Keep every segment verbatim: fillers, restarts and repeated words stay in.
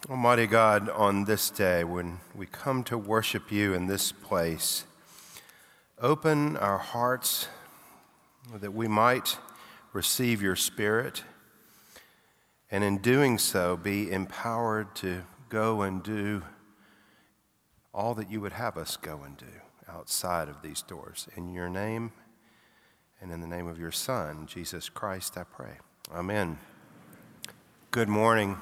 Almighty God, on this day when we come to worship you in this place, open our hearts that we might receive your Spirit, and in doing so be empowered to go and do all that you would have us go and do outside of these doors. In your name and in the name of your Son, Jesus Christ, I pray. Amen. Good morning.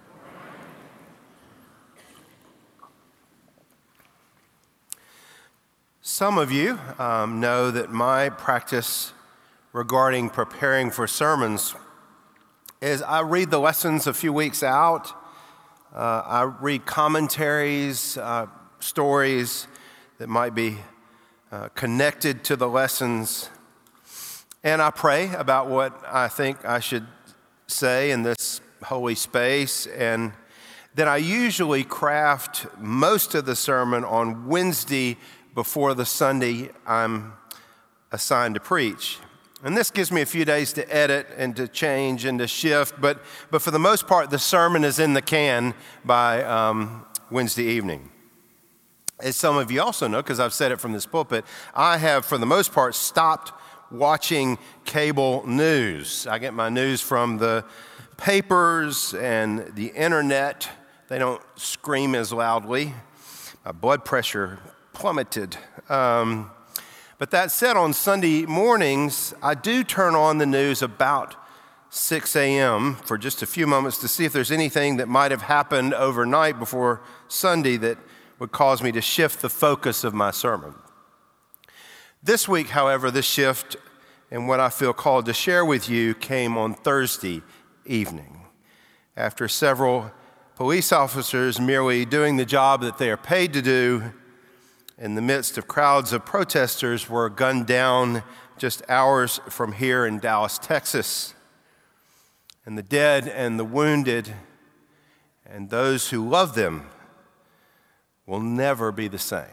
Some of you um, know that my practice regarding preparing for sermons is I read the lessons a few weeks out. Uh, I read commentaries, uh, stories that might be uh, connected to the lessons, and I pray about what I think I should say in this holy space, and then I usually craft most of the sermon on Wednesday before the Sunday I'm assigned to preach. And this gives me a few days to edit and to change and to shift, but, but for the most part, the sermon is in the can by um, Wednesday evening. As some of you also know, because I've said it from this pulpit, I have, for the most part, stopped watching cable news. I get my news from the papers and the internet. They don't scream as loudly. My blood pressure plummeted. Um, but that said, on Sunday mornings, I do turn on the news about six a.m. for just a few moments to see if there's anything that might have happened overnight before Sunday that would cause me to shift the focus of my sermon. This week, however, this shift and what I feel called to share with you came on Thursday evening, after several police officers merely doing the job that they are paid to do in the midst of crowds of protesters were gunned down just hours from here in Dallas, Texas. And the dead and the wounded and those who love them will never be the same.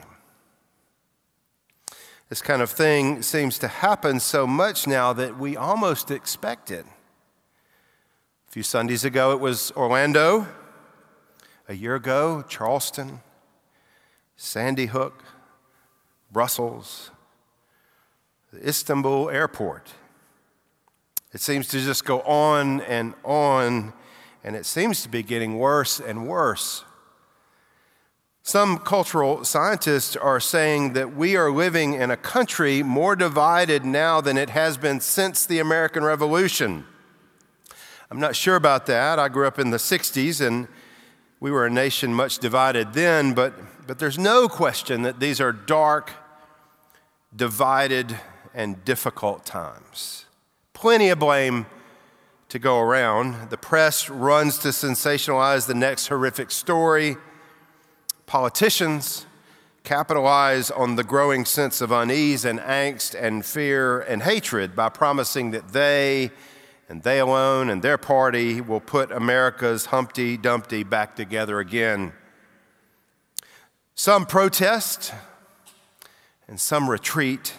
This kind of thing seems to happen so much now that we almost expect it. A few Sundays ago, it was Orlando. A year ago, Charleston, Sandy Hook, Brussels, the Istanbul airport. It seems to just go on and on, and it seems to be getting worse and worse. Some cultural scientists are saying that we are living in a country more divided now than it has been since the American Revolution. I'm not sure about that. I grew up in the sixties, and we were a nation much divided then, but, but there's no question that these are dark, divided, and difficult times. Plenty of blame to go around. The press runs to sensationalize the next horrific story. Politicians capitalize on the growing sense of unease and angst and fear and hatred by promising that they and they alone and their party will put America's Humpty Dumpty back together again. Some protest and some retreat.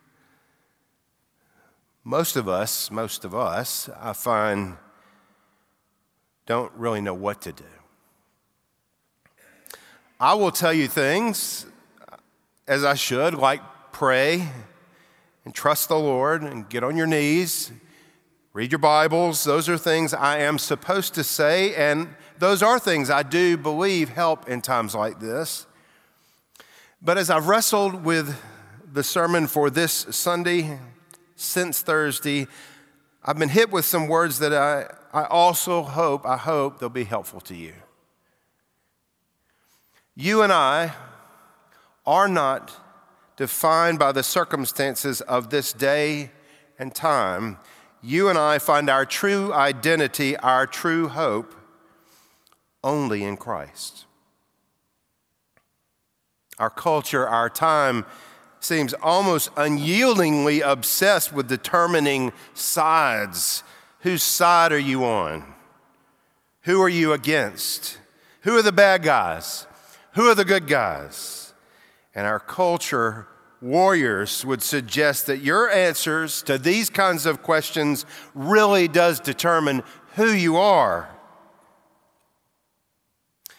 Most of us, most of us, I find, don't really know what to do. I will tell you things, as I should, like pray and trust the Lord and get on your knees. Read your Bibles. Those are things I am supposed to say, and those are things I do believe help in times like this. But as I've wrestled with the sermon for this Sunday, since Thursday, I've been hit with some words that I, I also hope, I hope they'll be helpful to you. You and I are not defined by the circumstances of this day and time. You and I find our true identity, our true hope, only in Christ. Our culture, our time, seems almost unyieldingly obsessed with determining sides. Whose side are you on? Who are you against? Who are the bad guys? Who are the good guys? And our culture warriors would suggest that your answers to these kinds of questions really does determine who you are.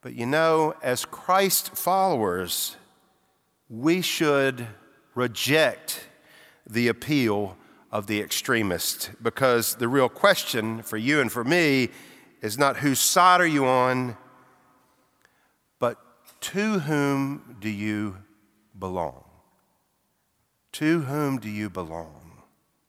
But you know, as Christ followers, we should reject the appeal of the extremist, because the real question for you and for me is not whose side are you on, but to whom do you belong? To whom do you belong?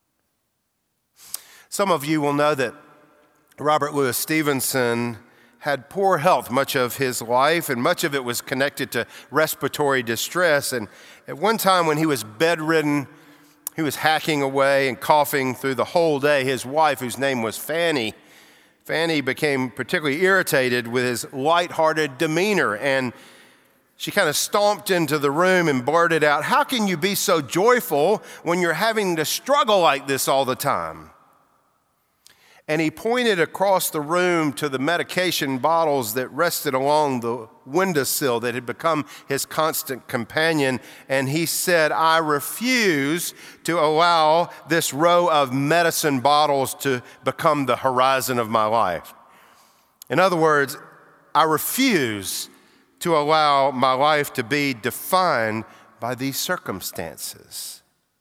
Some of you will know that Robert Louis Stevenson had poor health much of his life, and much of it was connected to respiratory distress. And at one time when he was bedridden, he was hacking away and coughing through the whole day. His wife, whose name was Fanny, Fanny became particularly irritated with his lighthearted demeanor, and she kind of stomped into the room and blurted out, "How can you be so joyful when you're having to struggle like this all the time?" And he pointed across the room to the medication bottles that rested along the windowsill that had become his constant companion. And he said, "I refuse to allow this row of medicine bottles to become the horizon of my life." In other words, I refuse to allow my life to be defined by these circumstances.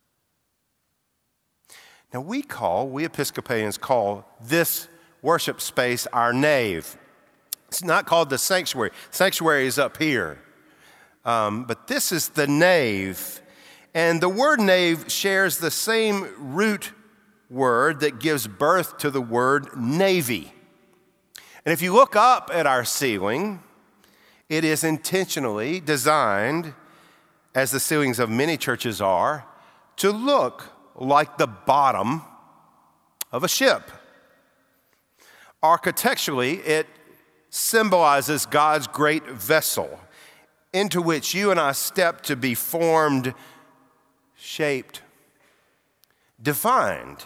Now, we call, we Episcopalians call this worship space our nave. It's not called the sanctuary. Sanctuary is up here. Um, but this is the nave. And the word nave shares the same root word that gives birth to the word navy. And if you look up at our ceiling, it is intentionally designed, as the ceilings of many churches are, to look like the bottom of a ship. Architecturally, it symbolizes God's great vessel into which you and I step to be formed, shaped, defined.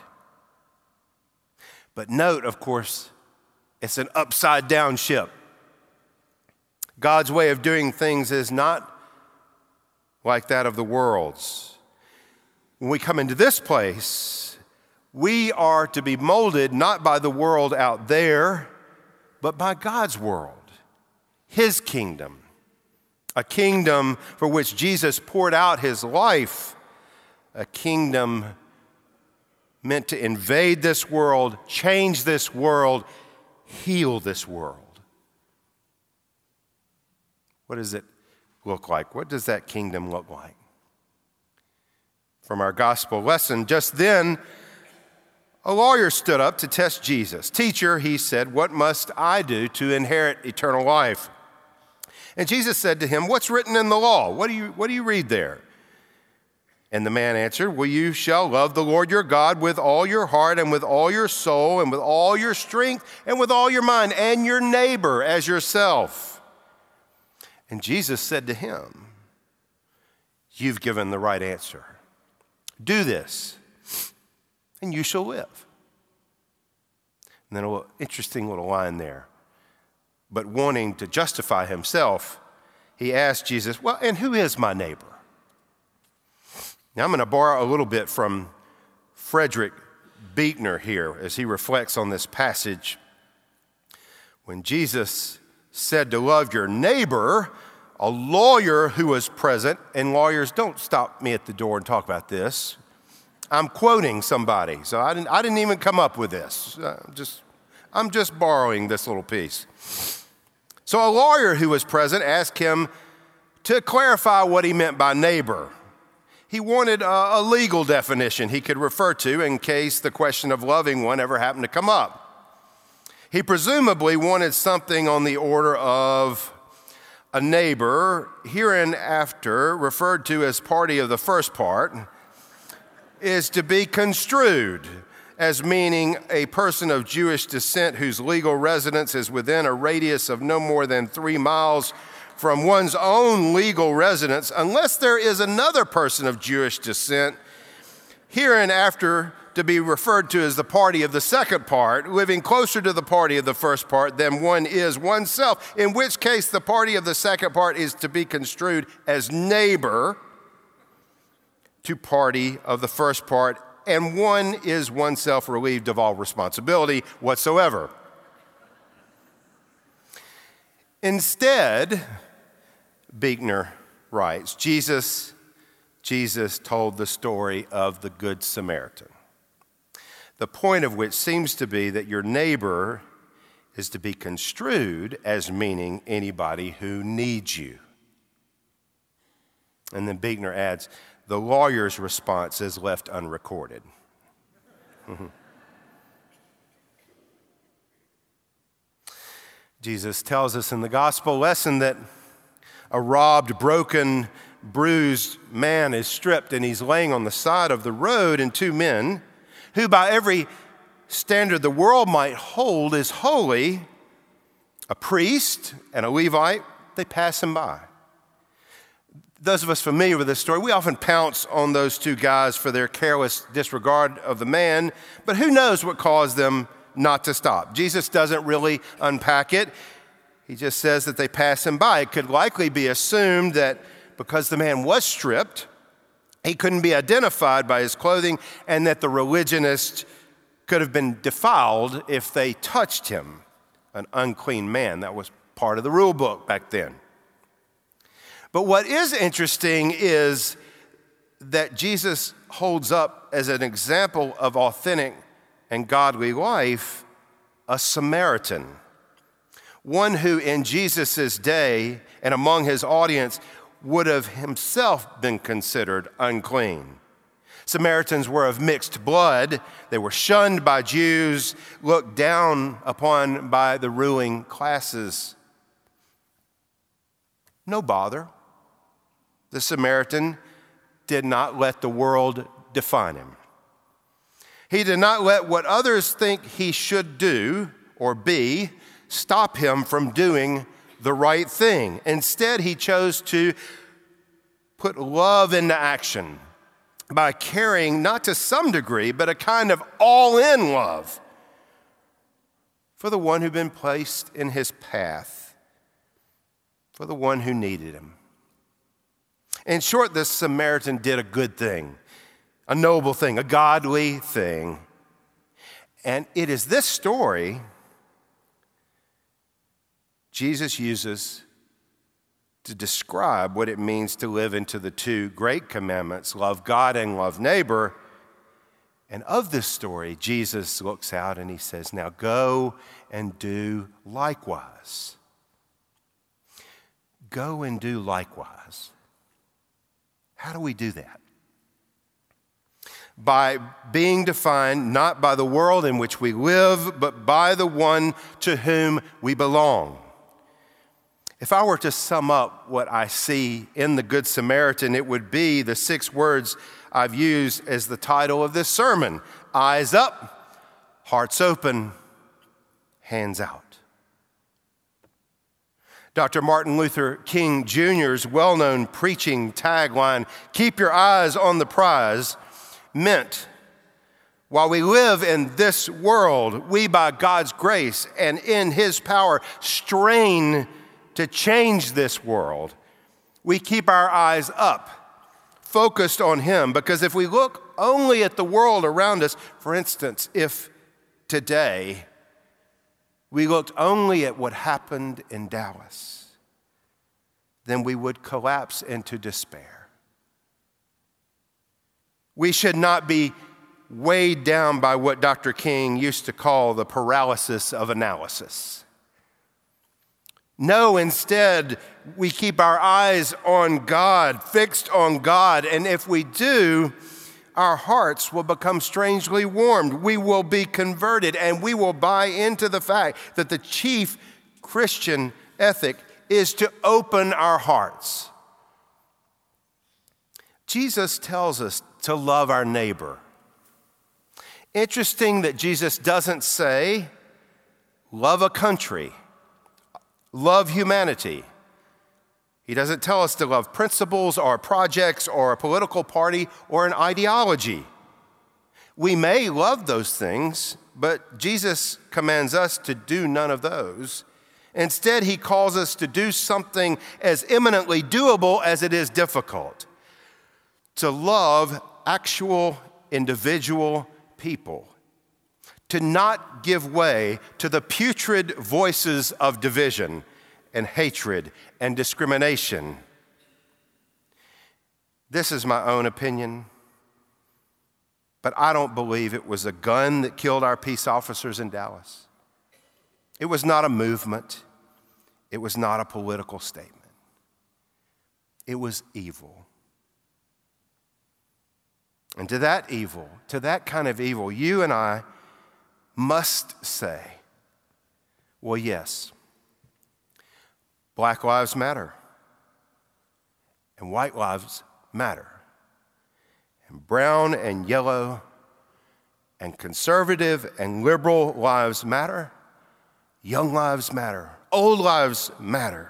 But note, of course, it's an upside down ship. God's way of doing things is not like that of the world's. When we come into this place, we are to be molded not by the world out there, but by God's world, His kingdom, a kingdom for which Jesus poured out His life, a kingdom meant to invade this world, change this world, heal this world. What does it look like? What does that kingdom look like? From our gospel lesson, just then, a lawyer stood up to test Jesus. "Teacher," he said, "what must I do to inherit eternal life?" And Jesus said to him, "What's written in the law? What do you, what do you read there?" And the man answered, "Well, you shall love the Lord your God with all your heart and with all your soul and with all your strength and with all your mind, and your neighbor as yourself." And Jesus said to him, "You've given the right answer. Do this, and you shall live." And then a little, interesting little line there. But wanting to justify himself, he asked Jesus, "Well, and who is my neighbor?" Now I'm going to borrow a little bit from Frederick Buechner here as he reflects on this passage. When Jesus said to love your neighbor, a lawyer who was present, and lawyers, don't stop me at the door and talk about this. I'm quoting somebody, so I didn't, I didn't even come up with this. I'm just, I'm just borrowing this little piece. So a lawyer who was present asked him to clarify what he meant by neighbor. He wanted a, a legal definition he could refer to in case the question of loving one ever happened to come up. He presumably wanted something on the order of a neighbor, hereinafter referred to as party of the first part, is to be construed as meaning a person of Jewish descent whose legal residence is within a radius of no more than three miles from one's own legal residence, unless there is another person of Jewish descent, hereinafter to be referred to as the party of the second part, living closer to the party of the first part than one is oneself, in which case the party of the second part is to be construed as neighbor to party of the first part, and one is oneself relieved of all responsibility whatsoever. Instead, Buechner writes, Jesus, Jesus told the story of the Good Samaritan, the point of which seems to be that your neighbor is to be construed as meaning anybody who needs you. And then Buechner adds, the lawyer's response is left unrecorded. Jesus tells us in the gospel lesson that a robbed, broken, bruised man is stripped and he's laying on the side of the road, and two men, who by every standard the world might hold as holy, a priest and a Levite, they pass him by. Those of us familiar with this story, we often pounce on those two guys for their careless disregard of the man, but who knows what caused them not to stop? Jesus doesn't really unpack it. He just says that they pass him by. It could likely be assumed that because the man was stripped, he couldn't be identified by his clothing, and that the religionists could have been defiled if they touched him, an unclean man. That was part of the rule book back then. But what is interesting is that Jesus holds up as an example of authentic and godly life a Samaritan, one who in Jesus' day and among his audience would have himself been considered unclean. Samaritans were of mixed blood. They were shunned by Jews, looked down upon by the ruling classes. No bother. The Samaritan did not let the world define him. He did not let what others think he should do or be stop him from doing the right thing. Instead, he chose to put love into action by caring, not to some degree, but a kind of all-in love for the one who'd been placed in his path, for the one who needed him. In short, this Samaritan did a good thing, a noble thing, a godly thing. And it is this story Jesus uses to describe what it means to live into the two great commandments, love God and love neighbor. And of this story, Jesus looks out and he says, now go and do likewise. Go and do likewise. How do we do that? By being defined not by the world in which we live, but by the one to whom we belong. If I were to sum up what I see in the Good Samaritan, it would be the six words I've used as the title of this sermon: eyes up, hearts open, hands out. Doctor Martin Luther King Junior's well-known preaching tagline, "Keep your eyes on the prize," meant, while we live in this world, we by God's grace and in his power strain to change this world. We keep our eyes up, focused on him, because if we look only at the world around us, for instance, if today we looked only at what happened in Dallas, then we would collapse into despair. We should not be weighed down by what Doctor King used to call the paralysis of analysis. No, instead, we keep our eyes on God, fixed on God, and if we do, our hearts will become strangely warmed. We will be converted, and we will buy into the fact that the chief Christian ethic is to open our hearts. Jesus tells us to love our neighbor. Interesting that Jesus doesn't say, love a country, love humanity. He doesn't tell us to love principles or projects or a political party or an ideology. We may love those things, but Jesus commands us to do none of those. Instead, he calls us to do something as eminently doable as it is difficult: to love actual individual people, to not give way to the putrid voices of division, and hatred and discrimination. This is my own opinion, but I don't believe it was a gun that killed our peace officers in Dallas. It was not a movement. It was not a political statement. It was evil. And to that evil, to that kind of evil, you and I must say, well, yes, Black lives matter, and white lives matter, and brown and yellow and conservative and liberal lives matter, young lives matter, old lives matter.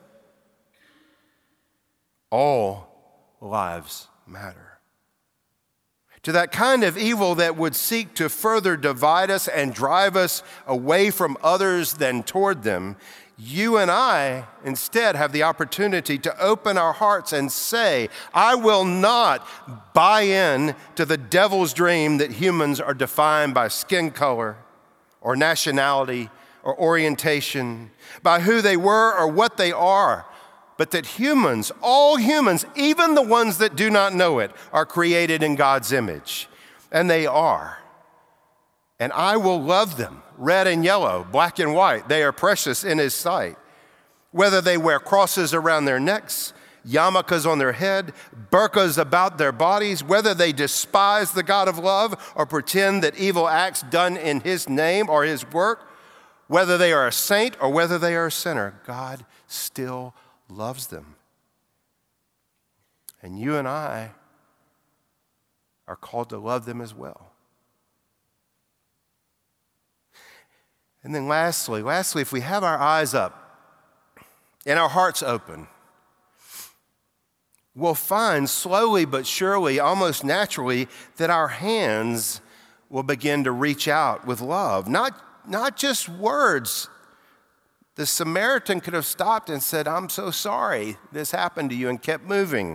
All lives matter. To that kind of evil that would seek to further divide us and drive us away from others than toward them, you and I instead have the opportunity to open our hearts and say, I will not buy in to the devil's dream that humans are defined by skin color or nationality or orientation, by who they were or what they are, but that humans, all humans, even the ones that do not know it, are created in God's image. And they are. And I will love them, red and yellow, black and white. They are precious in His sight. Whether they wear crosses around their necks, yarmulkes on their head, burqas about their bodies, whether they despise the God of love or pretend that evil acts done in His name or His work, whether they are a saint or whether they are a sinner, God still loves them. And you and I are called to love them as well. And then lastly, lastly, if we have our eyes up and our hearts open, we'll find slowly but surely, almost naturally, that our hands will begin to reach out with love. Not, not just words. The Samaritan could have stopped and said, I'm so sorry this happened to you, and kept moving.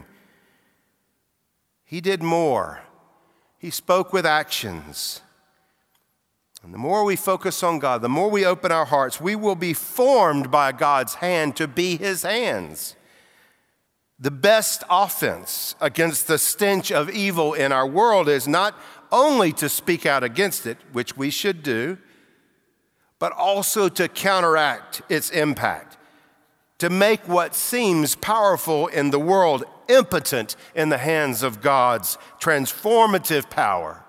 He did more. He spoke with actions. And the more we focus on God, the more we open our hearts, we will be formed by God's hand to be His hands. The best offense against the stench of evil in our world is not only to speak out against it, which we should do, but also to counteract its impact, to make what seems powerful in the world impotent in the hands of God's transformative power.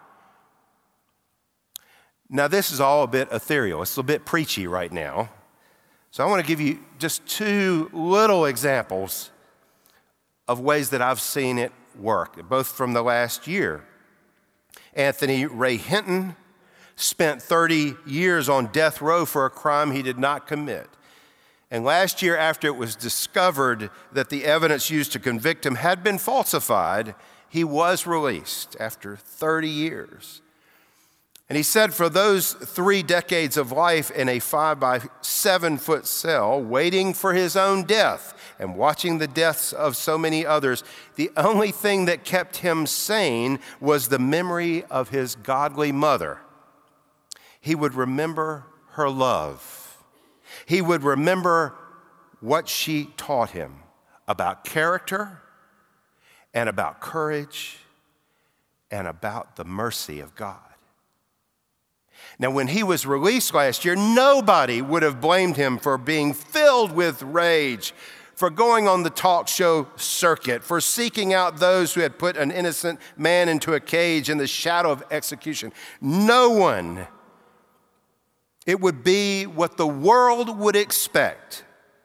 Now, this is all a bit ethereal. It's a bit preachy right now. So I want to give you just two little examples of ways that I've seen it work, both from the last year. Anthony Ray Hinton spent thirty years on death row for a crime he did not commit. And last year, after it was discovered that the evidence used to convict him had been falsified, he was released after thirty years. And he said for those three decades of life in a five by seven foot cell, waiting for his own death and watching the deaths of so many others, the only thing that kept him sane was the memory of his godly mother. He would remember her love. He would remember what she taught him about character and about courage and about the mercy of God. Now, when he was released last year, nobody would have blamed him for being filled with rage, for going on the talk show circuit, for seeking out those who had put an innocent man into a cage in the shadow of execution. No one. It would be what the world would expect.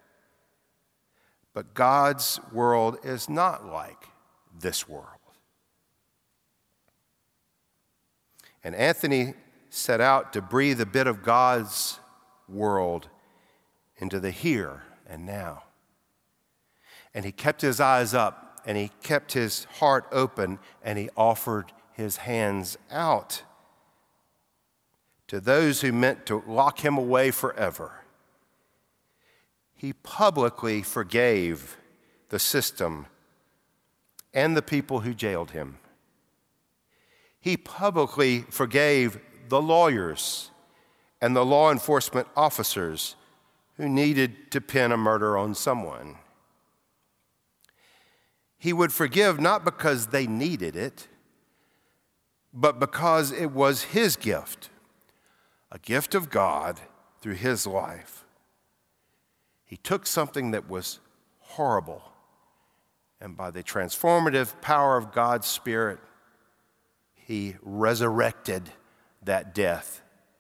But God's world is not like this world. And Anthony set out to breathe a bit of God's world into the here and now. And he kept his eyes up, and he kept his heart open, and he offered his hands out to those who meant to lock him away forever. He publicly forgave the system and the people who jailed him. He publicly forgave the lawyers and the law enforcement officers who needed to pin a murder on someone. He would forgive not because they needed it, but because it was his gift, a gift of God through his life. He took something that was horrible, and by the transformative power of God's Spirit, he resurrected that death.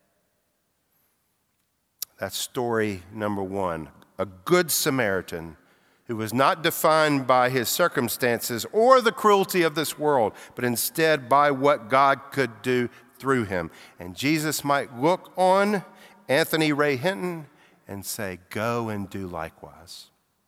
That's story number one. A good Samaritan who was not defined by his circumstances or the cruelty of this world, but instead by what God could do through him. And Jesus might look on Anthony Ray Hinton and say, go and do likewise.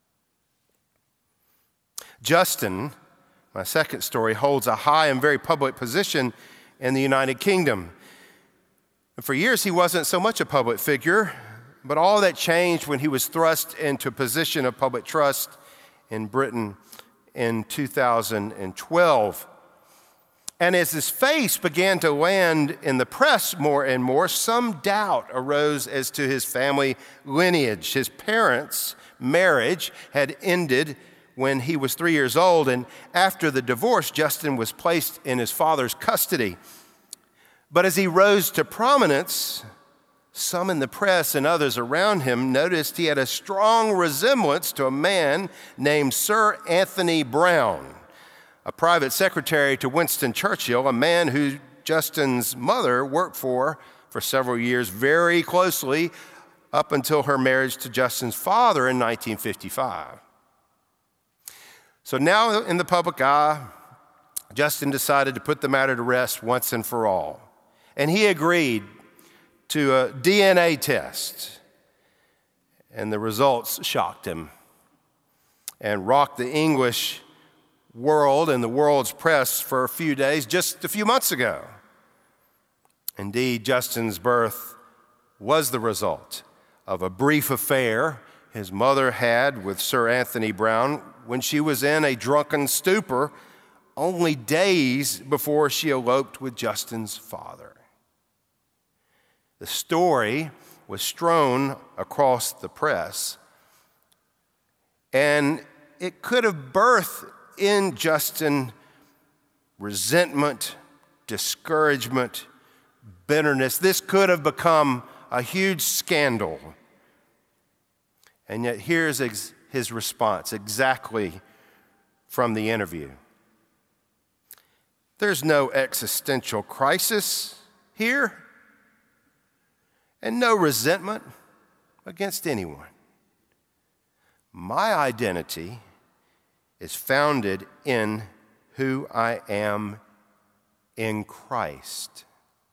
Justin, my second story, holds a high and very public position in the United Kingdom. And for years, he wasn't so much a public figure, but all that changed when he was thrust into a position of public trust in Britain in two thousand twelve. And as his face began to land in the press more and more, some doubt arose as to his family lineage. His parents' marriage had ended when he was three years old, and after the divorce, Justin was placed in his father's custody. But as he rose to prominence, some in the press and others around him noticed he had a strong resemblance to a man named Sir Anthony Browne, a private secretary to Winston Churchill, a man who Justin's mother worked for for several years very closely up until her marriage to Justin's father in nineteen fifty-five. So now in the public eye, Justin decided to put the matter to rest once and for all. And he agreed to a D N A test. And the results shocked him and rocked the English world and the world's press for a few days just a few months ago. Indeed, Justin's birth was the result of a brief affair his mother had with Sir Anthony Browne when she was in a drunken stupor only days before she eloped with Justin's father. The story was strewn across the press, and it could have birthed in Justin resentment, discouragement, bitterness. This could have become a huge scandal. And yet here's ex- his response exactly from the interview. There's no existential crisis here, and no resentment against anyone. My identity is founded in who I am in Christ.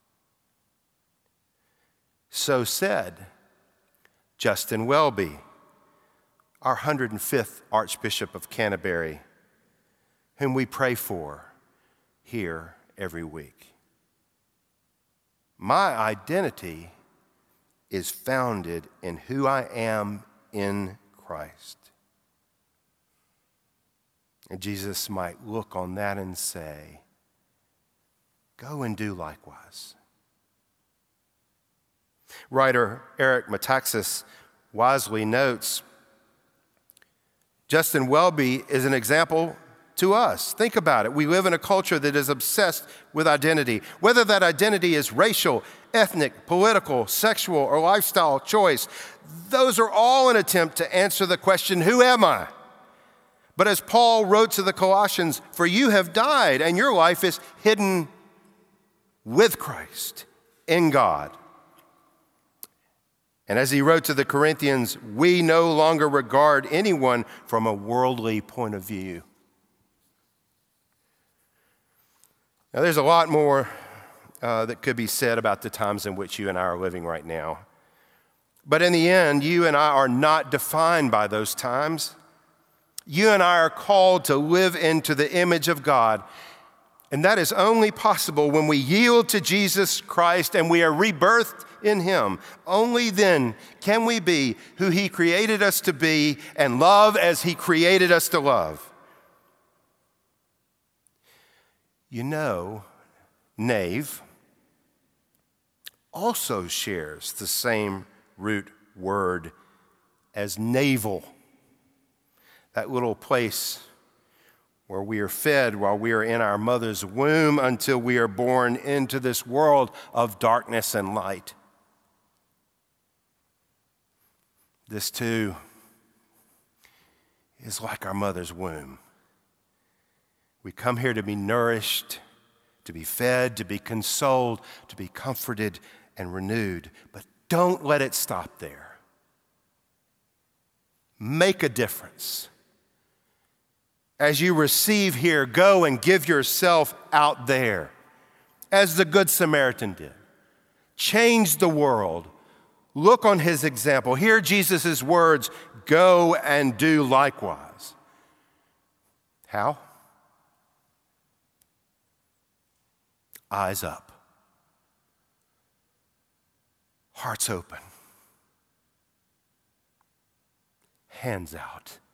So said Justin Welby, our one hundred fifth Archbishop of Canterbury, whom we pray for here every week. My identity is founded in who I am in Christ. And Jesus might look on that and say, go and do likewise. Writer Eric Metaxas wisely notes, Justin Welby is an example to us. Think about it. We live in a culture that is obsessed with identity, whether that identity is racial, ethnic, political, sexual, or lifestyle choice. Those are all an attempt to answer the question, who am I? But as Paul wrote to the Colossians, for you have died, and your life is hidden with Christ in God. And as he wrote to the Corinthians, we no longer regard anyone from a worldly point of view. Now, there's a lot more uh, that could be said about the times in which you and I are living right now. But in the end, you and I are not defined by those times. You and I are called to live into the image of God. And that is only possible when we yield to Jesus Christ and we are rebirthed in him. Only then can we be who he created us to be and love as he created us to love. You know, knave also shares the same root word as navel, that little place where we are fed while we are in our mother's womb until we are born into this world of darkness and light. This too is like our mother's womb. We come here to be nourished, to be fed, to be consoled, to be comforted and renewed. But don't let it stop there. Make a difference. As you receive here, go and give yourself out there, as the Good Samaritan did. Change the world. Look on his example. Hear Jesus' words, go and do likewise. How? Eyes up. Hearts open. Hands out.